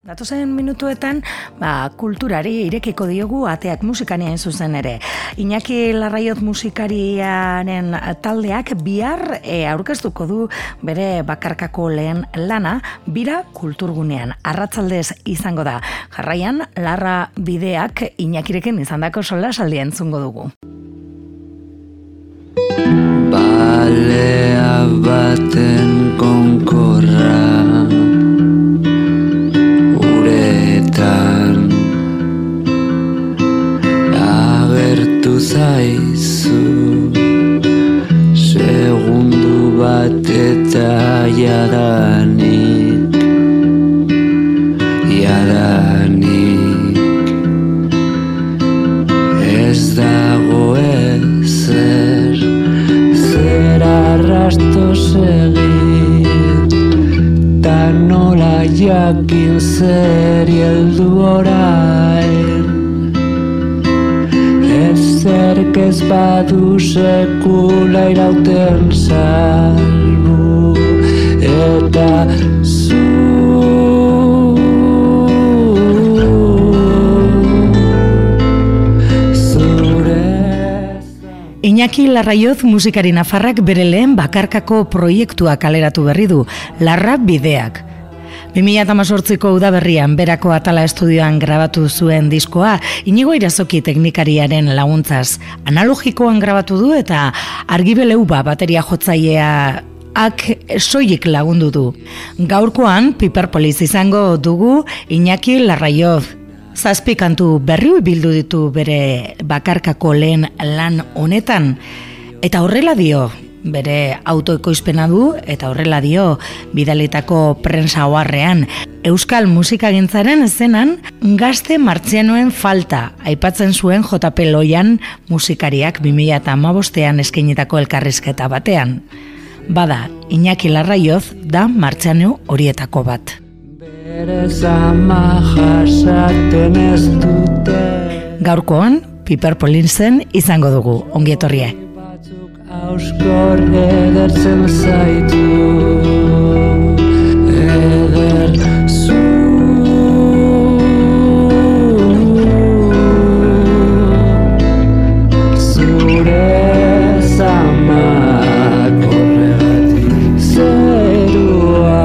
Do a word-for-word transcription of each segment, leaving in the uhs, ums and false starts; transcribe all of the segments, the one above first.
Datozen minutuetan, ba, kulturari irekiko diogu ateak musikania zuzen ere. Iñaki Larraiot musikariaren taldeak bihar e, aurkeztuko du bere bakarkako lehen lana, bira kulturgunean. Arratsaldez izango da. Jarraian, Larra bideak Iñakirekin izandako solasaldi entzungo dugu. Balea baten konkorra agertu zaizu segundu bat eta jadanik jadanik ez dago ezer zer arrastos egin ta nola jakin zer heldu orain zerk ez badu sekula irauten salbu eta zu Iñaki Larraiot musikari nafarrak bere lehen bakarkako proiektua kaleratu berri du, Larra bideak. bi mila hemezortziko udaberrian berako atala estudioan grabatu zuen diskoa, Inigo Irazoki teknikariaren laguntzaz. Analogikoan grabatu du eta Argibeleuba bateria jotzailea ak soilik lagundu du. Gaurkoan Piperpolis izango dugu Iñaki Larraiot. Zazpi kantu berri bildu ditu bere bakarkako lehen lan honetan. Eta horrela dio, bere autoekoizpena du eta horrela dio bidalitako prensa oharrean. Euskal musikagintzaren eszenan gazte martzianoen falta aipatzen zuen J P Loian musikariak bi mila hamabostean eskainitako elkarrizketa batean. Bada, Iñaki Larraiot da martziano horietako bat. Gaurkoan, Piperpolisen izango dugu, ongi etorria. Auskor edertzen zaitu eder zu zure zamak horregatik zerua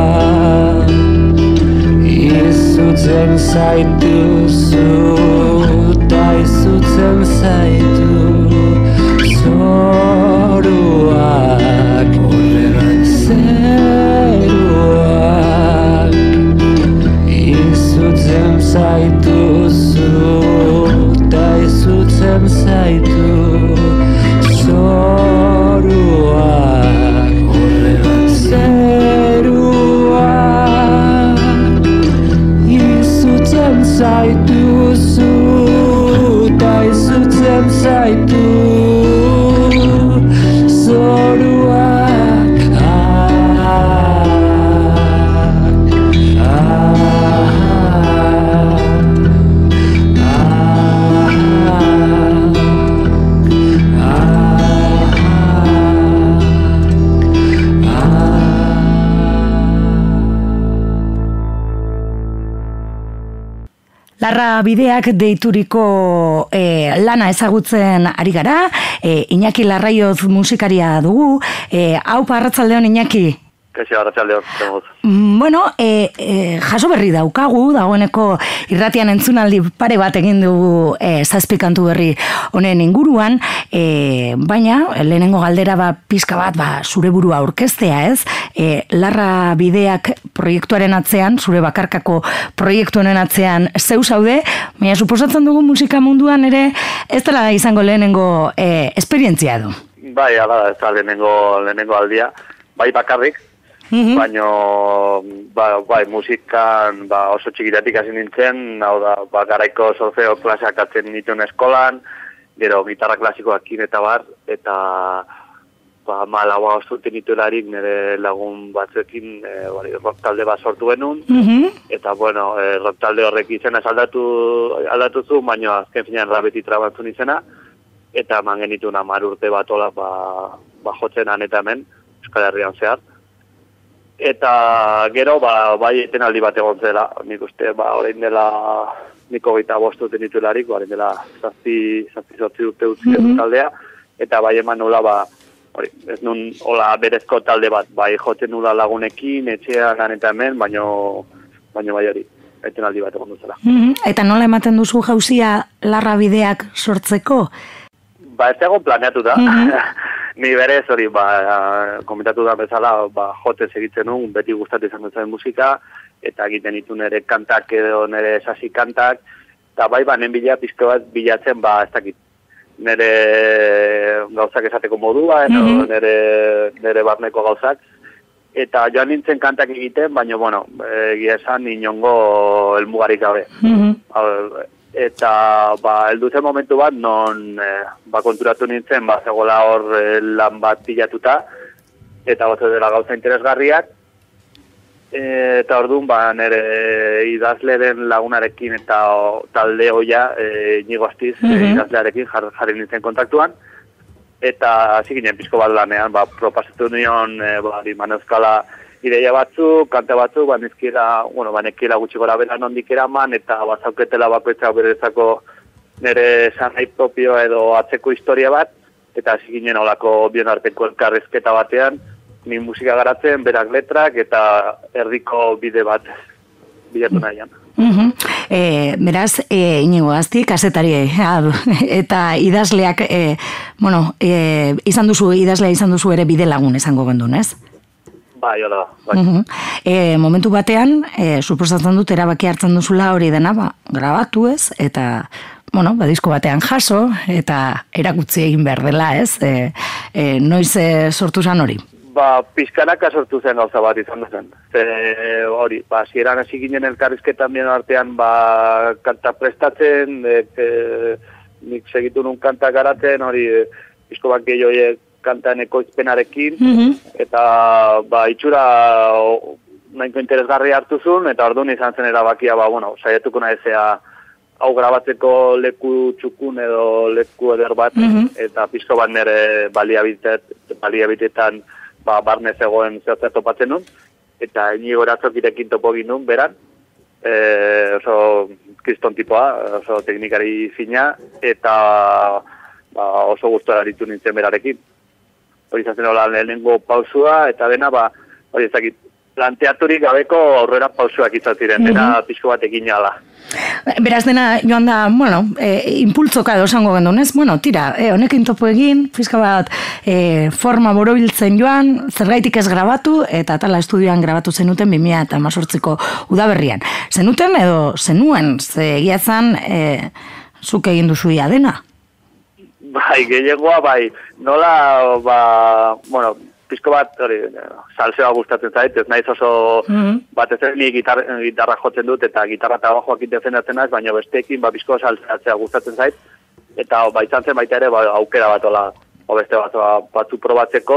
izutzen zaituzu ta izutzen zaitu zoruak zeruak izutzen zaituzu ta izutzen zaitu zoruak zeruak izutzen zaituzu ta izutzen zaitu zoruak ah, ah, Larra bideak deituriko e, lana ezagutzen ari gara, e, Iñaki Larraiot musikaria dugu. E, hau arratsaldeon Iñaki. Kaixo, arratsaldeon. Bueno, e, e, jaso berri daukagu, dagoeneko irratian entzunaldi pare bat egin dugu e, zazpi kantu berri honen inguruan, e, baina lehenengo galdera ba, pizka bat ba, zure burua aurkeztea, ez? E, Larra bideak proiektuaren atzean, zure bakarkako proiektu honen atzean zeu zaude, baina suposatzen dugu musika munduan ere ez dela izango lehenengo e, esperientzia du. Bai, ala, ez da lehenengo, lehenengo aldia, bai bakarrik, mm-hmm. baina ba, bai, musikan ba, oso txikitatik hasi nintzen, hau da, ba, garaiko solfeo klaseak atzen nituen eskolan, gero gitarra klasikoakin eta bar, eta ba, malaua osturte nituelarik nire lagun batzuekin e, bari, rock talde bat sortu genuen, mm-hmm. eta bueno, e, rock talde horrek izena aldatu, aldatu zu, baina azken finean rabeti trabantzun izena, eta man genituen hamar urte bat ola, ba, ba jotzen han eta hemen, Euskal Herrian zehar. Eta gero, ba, bai etenaldi bat egon zela, nik uste, ba, orain dela, niko gaita bostu tenitularik, orain dela zazpi, zazpi zotzi urte utzi mm-hmm. taldea, eta bai eman nola, ba, hori, ez nun, hola, berezko talde bat, bai jotzen nula lagunekin, etxean, lan eta hemen, baino, baino bai hori, etenaldi bat egon duzela. Mm-hmm. Eta nola ematen duzu jauzia larra bideak sortzeko? Ba, ez egon planeatu da. Mm-hmm. Ni berez hori, ba, komentatu da bezala, ba, jote segitzen nun, beti gustatu izan dut musika, eta egiten ditu nire kantak edo nire sasi kantak, eta bai, ba, nen bila pizko bat bilatzen, ba, ez dakit, nire gauzak esateko modua, edo mm-hmm. nire, nire barneko gauzak, eta joan nintzen kantak egiten, baina, bueno, egia esan inongo helmugarik gabe. Mm-hmm. Eta, ba, heldu zen momentu bat, non, eh, ba, konturatu nintzen, ba, zegoela hor eh, lan bat bilatuta, eta gozo dela gauza interesgarriak, e, eta orduan, ba, nire idazleren lagunarekin eta o, talde hoia, e, Inigo Astiz, mm-hmm. idazlearekin jar, jarri nintzen kontaktuan, eta hasi ginen pizko bat lanean, ba, propasatu nion, e, ba, manezkala, ideia batzu, kanta batzu, banezkiela, bueno, banezkiela gutxi gora bera nondik eraman, eta bazauketela bakoitza berezako nire sanai propio edo atzeko historia bat, eta hasi ginen olako bion arteko elkarrezketa batean, ni musika garatzen, berak letrak, eta erdiko bide bat bilatu nahian. Uh-huh. E, beraz, e, Inigo Asti, kasetari, eta idazleak, e, bueno, e, izan duzu, idazlea izan duzu ere bide lagun esango gendun, ez? Bai, hola, bai. Uh-huh. E, momentu batean, e, suposatzen dut erabaki hartzen duzula hori dena, ba, grabatu ez, eta, bueno, ba, disko batean jaso, eta erakutzi egin behar dela, ez? E, e, noiz e, sortu zen hori? Ba, pizkanaka sortu zen gauza bat izan zen. Ze, hori, ba, zieran hasi ginen elkarrizketan bien artean, ba, kanta prestatzen, e, e, nik segitu nun kanta garatzen, hori, e, disko bat gehioiek, kantan ekoizpenarekin, mm-hmm. eta ba, itxura o, nahiko interesgarri hartu zuen, eta orduan izan zen erabakia, ba, bueno, saiatuko naizea hau grabatzeko leku txukun edo leku eder bat, mm-hmm. eta pizko bat nire baliabitet, baliabitetan ba, barne zegoen zehotzer topatzen nun, eta Inigo Eratzokirekin topo ginun, beran, e, oso kriston tipoa, oso teknikari fina, eta ba, oso gustora ditu nintzen berarekin. Hori izatzen hola lehenengo pausua, eta dena, ba, hori ezakit, planteaturik gabeko aurrera pausuak izan ziren, mm-hmm. dena pixko bat egin ala. Beraz dena, joan da, bueno, e, impultzoka edo esango gendunez, bueno, tira, e, honekin topo egin, pixka bat e, forma borobiltzen joan, zergaitik ez grabatu, eta tala estudioan grabatu zenuten bi mila hemezortziko udaberrian. Zenuten edo zenuen, ze egiatzen, e, zuk egin duzu ia dena? Bai, gehiagoa, bai, nola, ba, bueno, pizko bat, hori, salsea gustatzen zait, ez naiz oso, mm-hmm. bat ez ni gitar, gitarra jotzen dut, eta gitarra eta bajoak defendatzen naiz, baina besteekin, ba, pizko salsea gustatzen zait, eta ba, izan zen baita ere, ba, aukera bat, ola, o beste bat, ba, batzu probatzeko,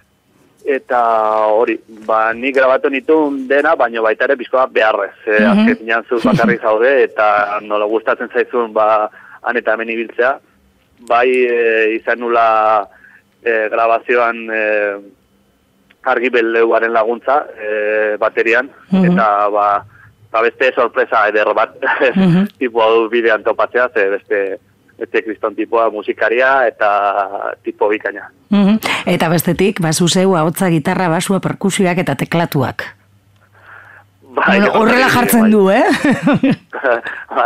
eta hori, ba, ni grabatu nituen dena, baina baita ere pizko bat beharrez, e, mm-hmm. azken zinean zuz bakarri zaude, eta nola gustatzen zaizun, ba, han eta hemen ibiltzea, bai e, izan nula e, grabazioan e, argibeleuaren laguntza e, baterian, mm-hmm. eta ba, ba beste sorpresa eder bat mm-hmm. tipo hau bidean topatzea, ze beste, beste kriston tipoa musikaria eta tipo bikaina. Mm-hmm. Eta bestetik, basu zeu, ahotsa, gitarra, basua, perkusioak eta teklatuak. Bai, bueno, horrela jartzen bai. Du, eh? Bai.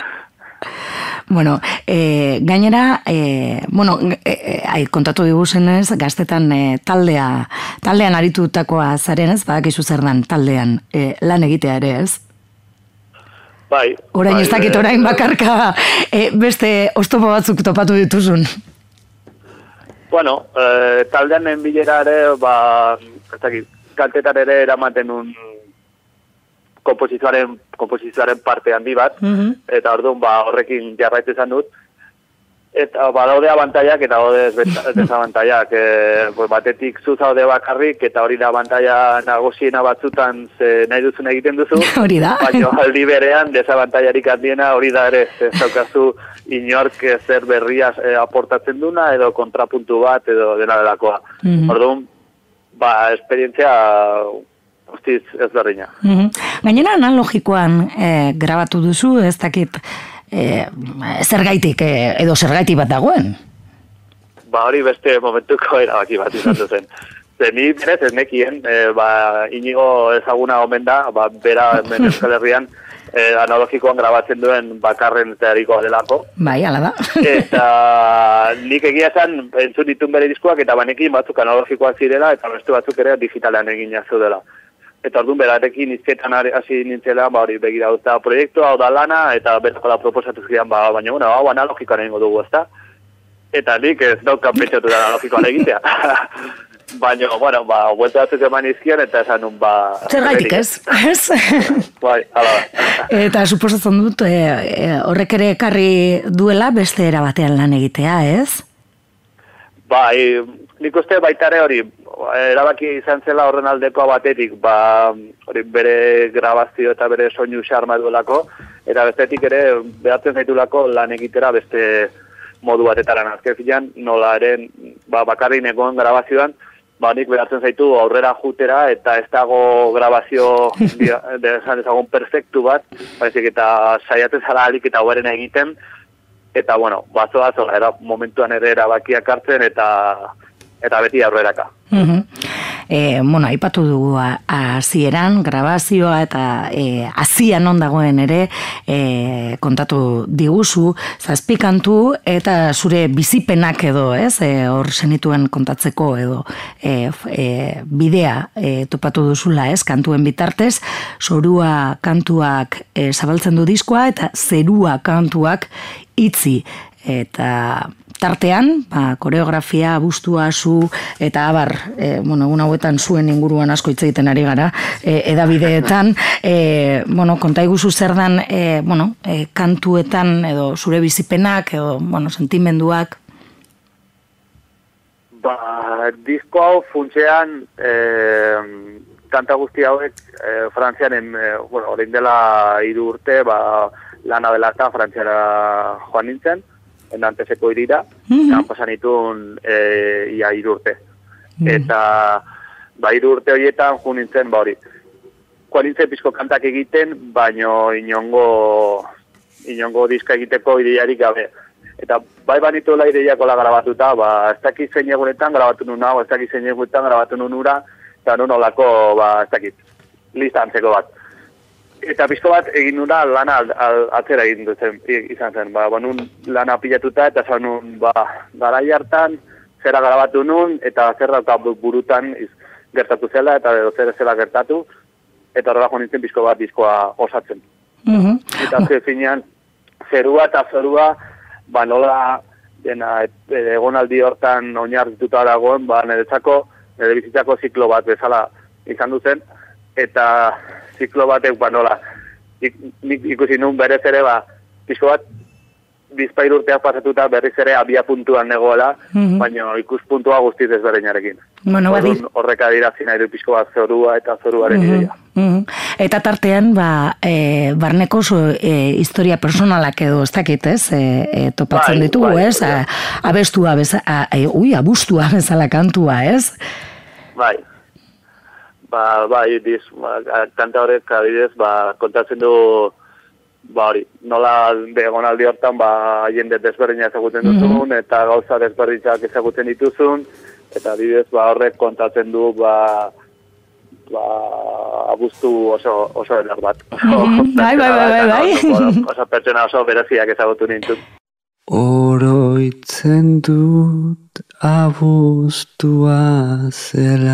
Bueno, e, gainera, e, bueno, e, e, kontatu diguzenez, gaztetan e, taldea, taldean aritutakoa zaren ez, badakizu zer dan taldean e, lan egitea ere ez? Bai. Orain bai, ez dakit orain bakarka e, beste oztopo batzuk topatu dituzun. Bueno, e, taldean enbilera ere, ba, ez dakit, kaltetan ere eramaten un komposizioaren, komposizioaren parte handi bat, mm-hmm. eta orduan ba, horrekin jarraitu izan dut, eta ba, daude abantaiak eta daude desabantaiak, e, pues, batetik zu zaude bakarrik, eta hori da abantaia nagusiena batzutan ze nahi duzun egiten duzu, hori da. Baina aldi berean desabantaiarik handiena hori da ere, ez daukazu inork zer berria e, aportatzen duna, edo kontrapuntu bat, edo dena delakoa. Mm-hmm. Orduan, ba, esperientzia guztiz ezberdina. Mm-hmm. Gainera analogikoan e, grabatu duzu, ez dakit e, zergaitik e, edo zergaitik bat dagoen? Ba hori beste momentuko erabaki bat izan zen. Ze ni berez ez nekien, e, ba, Inigo ezaguna omen da, ba, bera hemen Euskal Herrian e, analogikoan grabatzen duen bakarren tearikoa delako. Bai, ala da. Eta nik egia esan entzun ditun bere diskoak eta banekin batzuk analogikoak zirela eta beste batzuk ere digitalean egina zeudela. Eta orduan berarekin izketan hasi nintzela, ba hori begira duzta proiektua, hau da lana, eta berako da proposatu zidan, ba, baina bueno, hau analogikoan egingo dugu, ezta? Eta nik ez daukan pentsatu da analogikoan egitea. Baina, bueno, ba, buelta batzuk eman izkian, eta esan nun, ba... Zergaitik ez, ez? Bai, hala da. Eta suposatzen dut, e, e, horrek ere ekarri duela beste era batean lan egitea, ez? Bai, nik uste baitare hori, erabaki izan zela horren aldekoa batetik, ba, hori bere grabazio eta bere soinu xarma duelako, eta bestetik ere behatzen zaitulako lan egitera beste modu batetaran azken filan, nola eren ba, bakarrik negoen grabazioan, ba, nik behatzen zaitu aurrera jutera eta ez dago grabazio desan ezagun perfektu bat, baizik eta saiatzen zara alik eta hoberen egiten, eta bueno, bazoa zola, era, momentuan ere erabakiak hartzen eta eta beti aurreraka. Uh-huh. E, bueno, aipatu dugu hasieran grabazioa eta e, hazian non dagoen ere e, kontatu diguzu, zazpikantu eta zure bizipenak edo, ez, e, hor zenituen kontatzeko edo e, e, bidea e, topatu duzula, ez, kantuen bitartez, zorua kantuak e, zabaltzen du diskoa eta zerua kantuak itzi eta tartean, ba, koreografia, abustua, zu, eta abar, e, bueno, egun hauetan zuen inguruan asko hitz egiten ari gara, e, edabideetan, e, bueno, konta iguzu zer dan, e, bueno, e, kantuetan, edo zure bizipenak, edo, bueno, sentimenduak? Ba, disko hau funtsean, e, kanta guzti hauek, e, Frantzian, e, bueno, orain dela hiru urte, ba, lana dela eta Frantziara joan nintzen, endantezeko irira, mm-hmm. kan pasan itun e, ia irurte. Mm-hmm. Eta ba irurte horietan jo nintzen, ba hori, joan nintzen pizko kantak egiten, baino inongo inongo diska egiteko ideiarik gabe. Eta bai banituela ideiakola grabatuta, ba ez dakit zein egunetan grabatu nun hau, ez dakit zein egunetan grabatu nun ura, eta nun olako, ba ez dakit, lista antzeko bat. Eta pizko bat egin nuna lana al, al, atzera egin duzen, izan zen, ba, ba nun lana pilatuta eta zan nun, ba, garai hartan, zera grabatu nun, eta zer dauka burutan iz, gertatu zela, eta edo zer zela gertatu, eta horrela jo nintzen pizko bat diskoa osatzen. Mm-hmm. Eta ze finean, zerua eta zerua, ba nola, dena, egonaldi hortan oinarrituta dagoen, ba niretzako, nire bizitzako ziklo bat bezala izan duzen, eta ziklo batek, ba nola, ik, nik ikusi nun berez ere, ba, pizko bat, bizpair urteak pasatuta berriz ere abia puntuan negoela, mm-hmm. baina ikuspuntua guztiz ezberdinarekin. Bueno, Orduan, horrek adirazi nahi du pizko bat zorua eta zoruaren mm-hmm. ideia. Mm-hmm. Eta tartean, ba, e, barneko zu, e, historia personalak edo ez dakit, ez, e, e, topatzen bai, ditugu, bai, ez, bai, a, abestua, beza, a, a, ui, abustua bezala kantua, ez? Bai. Ba, ba, diz, ba, kanta horrek, adibidez, ba, kontatzen du, ba, hori, nola egonaldi hortan, ba, jende desberdina ezagutzen duzun, mm-hmm. eta gauza desberdinak ezagutzen dituzun, eta adibidez, ba, horrek kontatzen du, ba, ba, abuztu oso, oso enar bat. Mm-hmm. Bai, bai, bai, bai, bai. Oso, oso pertsona oso bereziak ezagutu nintun. Oroitzen dut abuztua zela,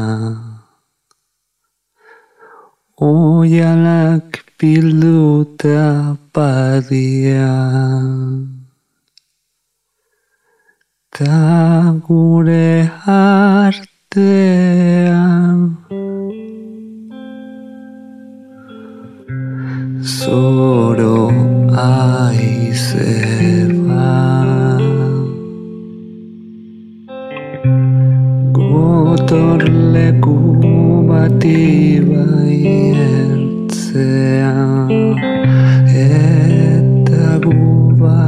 oialak bilduta padia, ta gure artean zoro aize bat, gotorleku bati baier eta guba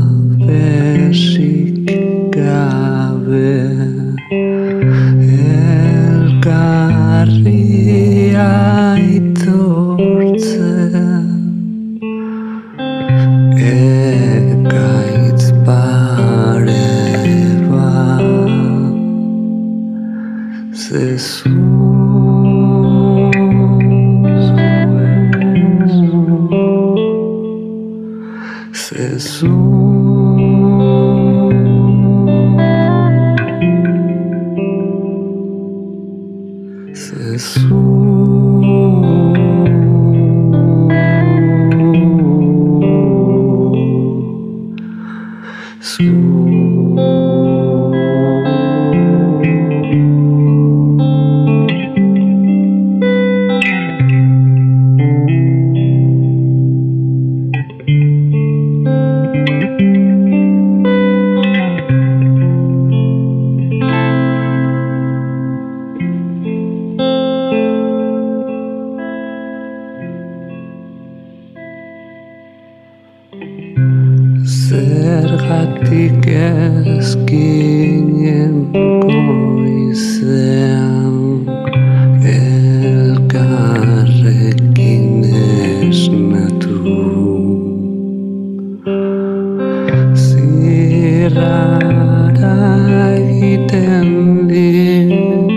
besik gabe elkarri zezu zezu zergatik ez ginen goizean elkarrekin esnatu zirrara egiten dit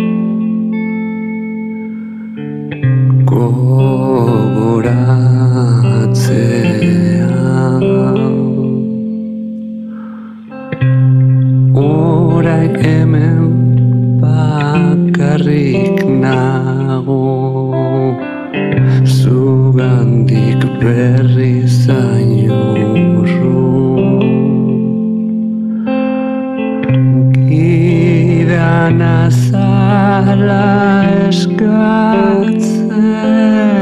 gogoratzean orain hemen bakarrik nago zugandik berriz ainurru gidan azala eskatzen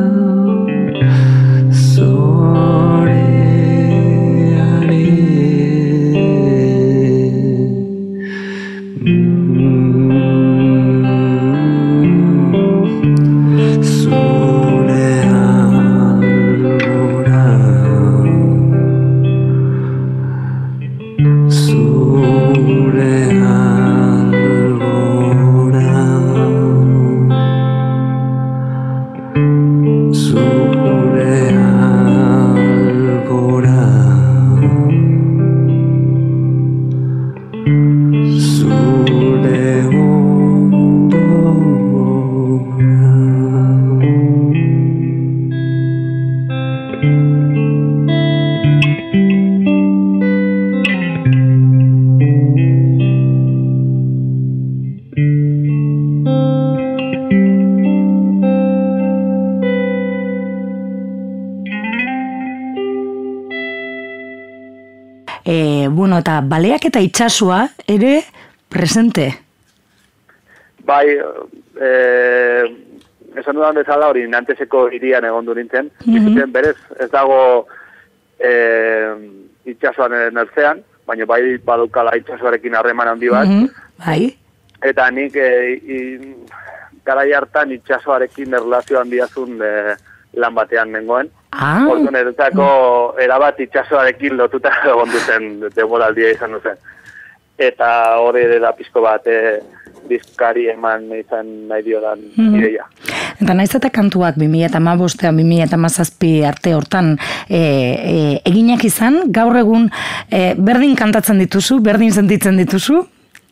E, bueno, eta baleak eta itsasoa ere presente. Bai, eh, esan dudan bezala hori nanteseko hirian egon du nintzen. Mm-hmm. Berez, ez dago eh, itsasoan nertzean, baina bai badukala itsasoarekin harreman handi bat. Mm-hmm. Bai. Eta nik e, garai hartan itsasoarekin erlazio handiazun e, lan batean nengoen. Ah. Orduan eretzako erabat itsasoarekin lotuta egon duten denboraldia izan duzen. Eta hori ere da pizko bat e, bizkari eman izan nahi diodan mm-hmm. ideia. Eta naiz eta kantuak bi mila hamabostean bi mila hamazazpi arte hortan e, e, eginak izan, gaur egun e, berdin kantatzen dituzu, berdin sentitzen dituzu?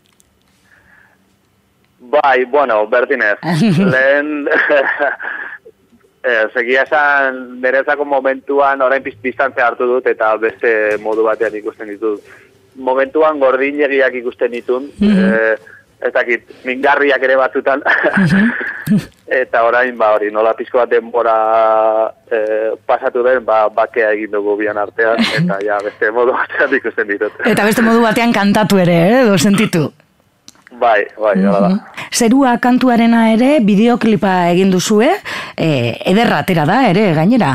Bai, bueno, berdin ez. Lehen... Eh, segia esan, nerezako momentuan orain distantzia hartu dut eta beste modu batean ikusten ditut. Momentuan gordinegiak ikusten ditun, mm-hmm. eh, ez dakit, mingarriak ere batzutan. Mm-hmm. Eta orain, ba, hori, nola pizko bat denbora eh, pasatu den, ba, bakea egin dugu bian artean, eta ja, beste modu batean ikusten ditut. Eta beste modu batean kantatu ere, eh, edo sentitu. Bai, bai, mm-hmm. da. Zerua kantuarena ere, bideoklipa egin duzue, e, ederra atera da ere, gainera?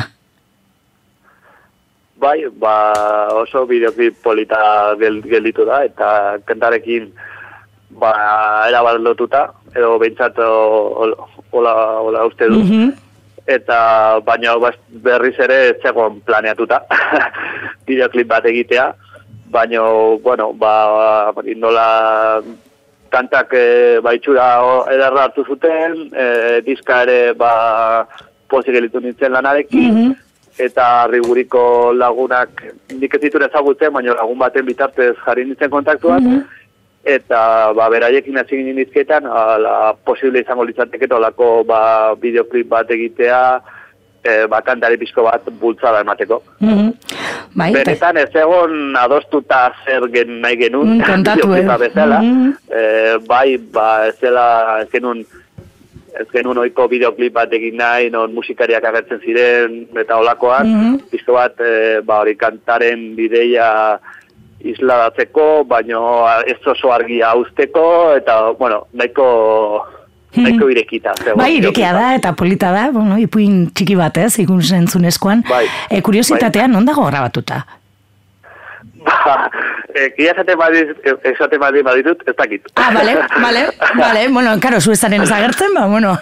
Bai, ba, oso bideoklip polita gelditu da, eta kantarekin ba, erabat lotuta, edo behintzat hola, hola uste du. Mm-hmm. Eta baina berriz ere zegoen planeatuta bideoklip bat egitea, baina, bueno, ba, nola... kantak e, baitxura ederra hartu zuten, e, diska ere ba, pozik gelitu nintzen lanarekin, mm-hmm. eta riguriko lagunak nik ez dituen ezagutzen, baina lagun baten bitartez jarri nintzen kontaktuan, mm-hmm. eta ba, beraiekin hasi ginen nizketan, posible izango litzateket olako ba, bideoklip bat egitea, e, ba, kantari pizko bat bultzada emateko. Mm-hmm. Bai, benetan ez egon adostuta zer gen nahi genuen, mm, kontatu, eh? bezala, mm-hmm. e, bai, ba, ez zela, ez genuen, ez genuen oiko bideoklip bat egin nahi, non musikariak agertzen ziren, eta olakoan, mm-hmm. pizko bat, e, ba, hori kantaren bideia isladatzeko, baino ez oso argia hauzteko, eta, bueno, nahiko... Naiko irekita. Bai, irekia da, eta polita da, bueno, ipuin txiki bat, ez, ikun zentzunezkoan. Bai. E, kuriositatea, bai. Non dago grabatuta? Ba, egia esate badit baditut, ez dakit. Ah, bale, bale, bale, bueno, karo, zu ezaren ezagertzen, ba, bueno.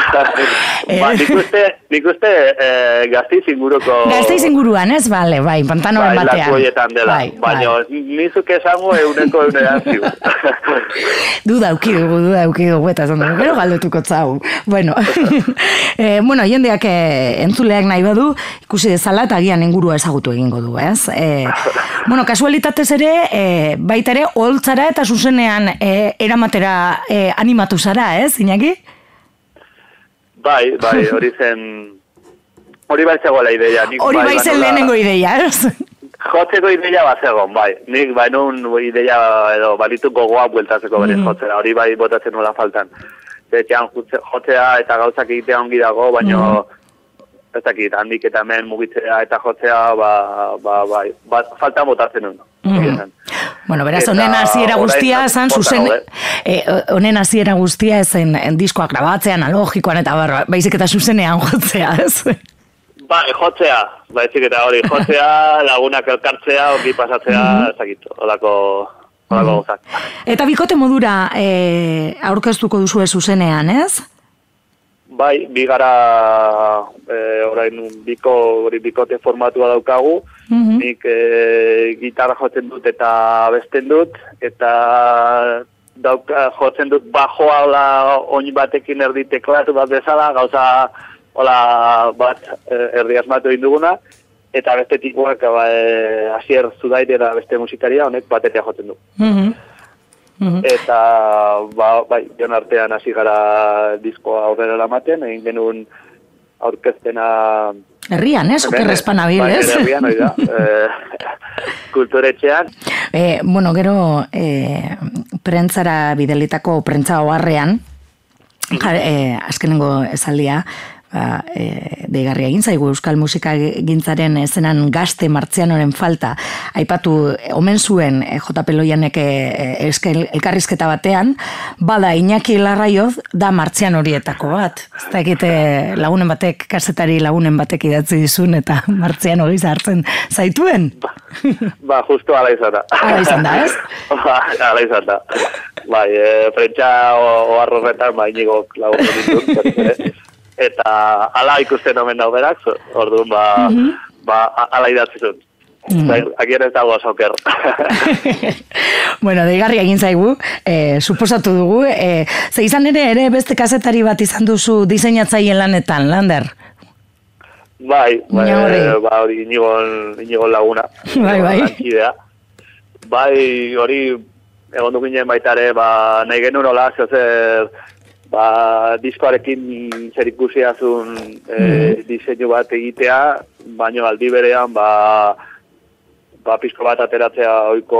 Ba, nik uste, nik uste eh, Gasteiz inguruko... Gasteiz inguruan, ez, bale, bai, pantanoren bai, batean. Bai, lakuetan dela, bai, baina bai. Nizuk esango euneko eunean ziu. Duda auki dugu, duda auki dugu, eta zondo, gero galdetuko zau. Bueno, eh, bueno, jendeak eh, entzuleak nahi badu, ikusi dezala, eta agian ingurua ezagutu egingo du, ez? Eh, bueno, kasualitatez ere, e, baita ere, holtzara eta zuzenean e, eramatera e, animatu zara, ez, Iñaki? Bai, bai, hori zen, hori bai zegoela ideia. Hori bai, bai zen lehenengo ideia, ez? Jotzeko ideia bat zegoen, bai. Nik bai nun ideia edo balitu gogoa bueltatzeko berez mm. jotzera, hori bai botatzen nola faltan. Zetxean jotzea eta gauzak egitea ongi dago, baina... Mm. Ez dakit, handik eta hemen mugitzea eta jotzea, ba, ba, ba, ba, falta botatzen nuen. Mm. Bueno, beraz, honen hasiera guztia, zan zuzen, honen hasiera guztia ezen diskoak grabatzean, analogikoan eta barra, baizik eta zuzenean jotzea, ez? Ba, jotzea, baizik eta hori, jotzea, lagunak elkartzea, ongi pasatzea, ez dakit, holako... Mm. Eta bikote modura e, aurkeztuko duzue zuzenean, ez? Bai, bi gara e, orain biko, hori bikote formatua daukagu, mm-hmm. nik e, gitarra jotzen dut eta abesten dut, eta dauka, jotzen dut bajoa hola oin batekin erdi teklatu bat bezala, gauza hola bat erdi asmatu induguna, eta bestetik guak ba, e, Asier Zudaire da beste musikaria, honek batetea jotzen du. Mm-hmm. Eta, ba, bai, jon artean hasi gara diskoa aurrera eramaten, egin genuen aurkezpena... Herrian, ez? Okerrezpan abil, ez? Bai, herrian, hori da. E, kulturetxean. E, bueno, gero, e, prentzara bidelitako prentza oharrean, e, azkenengo esaldia, ba, e, deigarria egin zaigu euskal musika gintzaren ezenan gazte Martzianoren falta aipatu omen zuen e, J. Peloianek e, eskel, elkarrizketa batean, bada Iñaki Larraioz da Martzian horietako bat. Ez da egite lagunen batek, kasetari lagunen batek idatzi dizun eta Martzian hori hartzen zaituen? Ba, ba justo ala izan da. Ala izan da, ez? Ba, ala izan da. Bai, e, prentsa oharro horretan, ba, inigo lagunen ditun, eta ala ikusten omen dau berak, orduan ba, mm-hmm. ba ala idatzizun. Mm. Agian ez dago azoker. Bueno, deigarri egin zaigu, eh, suposatu dugu, eh, ze izan ere ere beste kazetari bat izan duzu diseinatzaile lanetan, Lander? Bai, bai, ba, hori inigon, inigon laguna. Bai, bai. Lankidea. Bai, hori egon du ginen baitare, ba, nahi genuen hola, zer, ba, diskoarekin zer ikusiazun e, mm. diseinu bat egitea, baino aldi berean, ba, ba pizko bat ateratzea oiko,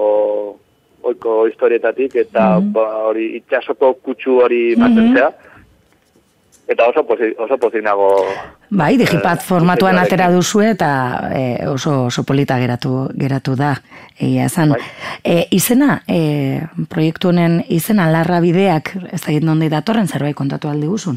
oiko historietatik, eta mm. ba, hori itxasoko kutsu hori mantentzea. Mm-hmm. Eta oso pozik, oso pozik nago... Bai, Digipat formatuan e, atera duzu eta e, oso, oso polita geratu, geratu da. Egia esan. Bai. E, izena, e, proiektu honen izena Larra Bideak, ez da egin nondi datorren zerbait kontatu aldi guzun?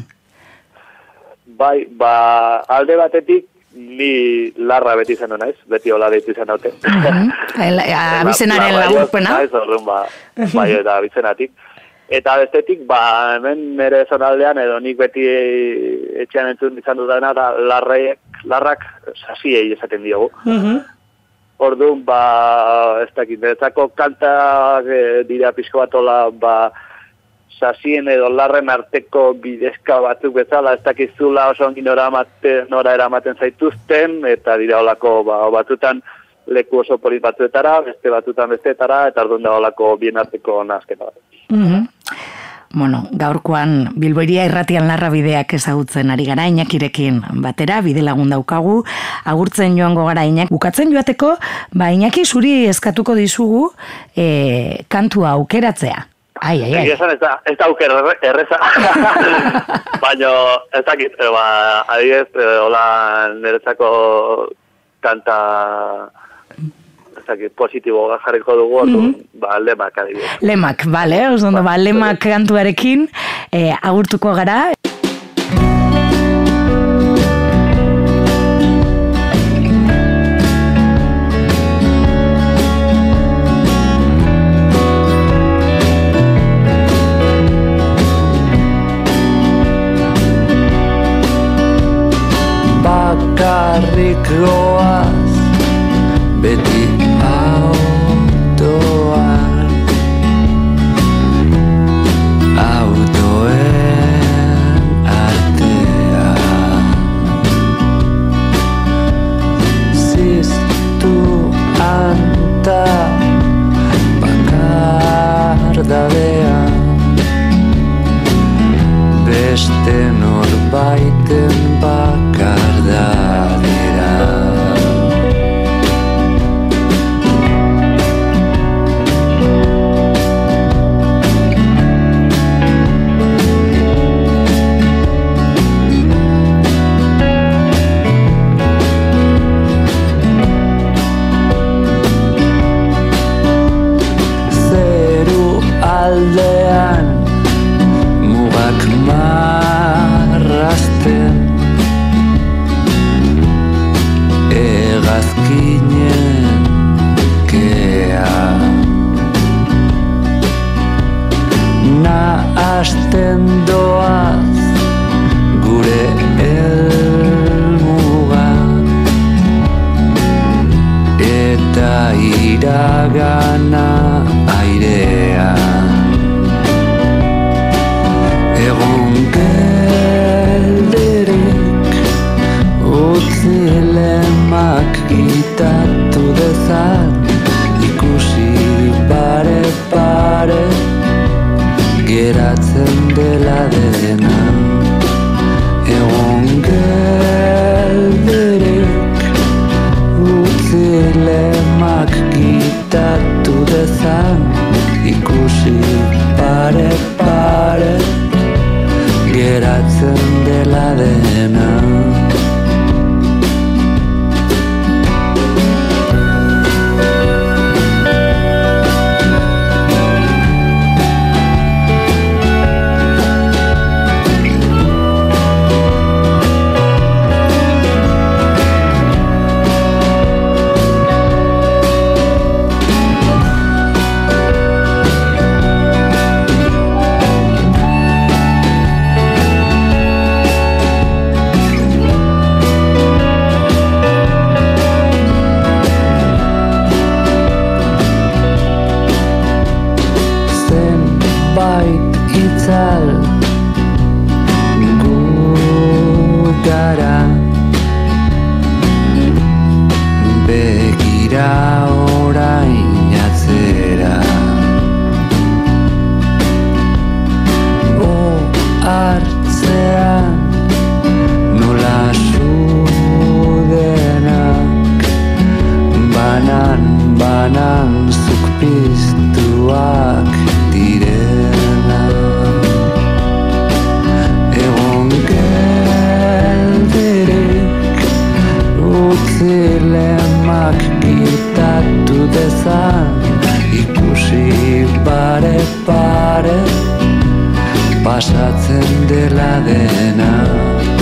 Bai, ba, alde batetik, ni Larra beti zen naiz, beti hola deitu izan daute. Abizenaren laburpena. Bai, zorrun, ba, bai, eta abizenatik. Eta bestetik, ba, hemen nire zonaldean, edo nik beti etxean entzun izan dudana, da larrek, larrak sasiei esaten diogu. Uh-huh. Orduan, ba, ez dakit, niretzako kantak e, dira pixko batola, ba, sasien edo larren arteko bidezka batzuk bezala, ez dakizula oso ongi nora, amate, nora eramaten zaituzten, eta dira olako, ba, batzutan leku oso polit batzuetara, beste batzutan besteetara, eta orduan da olako bien arteko nazketa bat. Mm-hmm. bueno, gaurkoan Bilboiria irratian larra bideak ezagutzen ari gara Iñakirekin batera, bide lagun daukagu, agurtzen joango gara Iñak. Bukatzen joateko, ba Iñaki zuri eskatuko dizugu e, kantua aukeratzea. Ai, ai, ai. Egia ez da, ez da auker erreza. Baina, ez dakit, ba, adibidez, hola niretzako kanta, ez dakit, positibo jarriko dugu, mm-hmm. ba, lemak adibidez. Lemak, bale, osondo, ba, lemak kantuarekin eh, agurtuko gara. Bakarrik goaz, beti autoan, autoen artean. Ziztu anta bakardadean, beste norbaiten bakardadera. Zeru aldean mugak marrazten, egazkinen kea. Nahasten doaz gure helmuga, eta iragana airean. Egun geldirik utzi lemak kitatu dezan, ikusi pare pare geratzen dela dena. Egun geldirik utzi lemak kitatu dezan, ikusi pare pare geratzen dela dena. Zenbait itzal gu gara, begira orain atzera. Hartzean nola sudenak, banan, banan zuk piztuak direna. Egon geldirik utzi lemak kitatu dezan, ikusi pare pare pasatzen dela dena.